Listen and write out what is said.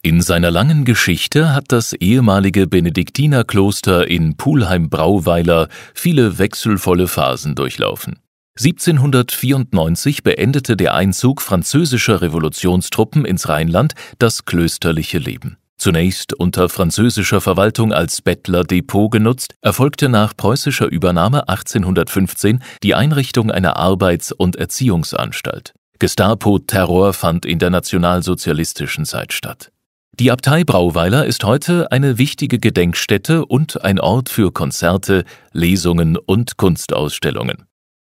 In seiner langen Geschichte hat das ehemalige Benediktinerkloster in Pulheim-Brauweiler viele wechselvolle Phasen durchlaufen. 1794 beendete der Einzug französischer Revolutionstruppen ins Rheinland das klösterliche Leben. Zunächst unter französischer Verwaltung als Bettlerdepot genutzt, erfolgte nach preußischer Übernahme 1815 die Einrichtung einer Arbeits- und Erziehungsanstalt. Gestapo-Terror fand in der nationalsozialistischen Zeit statt. Die Abtei Brauweiler ist heute eine wichtige Gedenkstätte und ein Ort für Konzerte, Lesungen und Kunstausstellungen.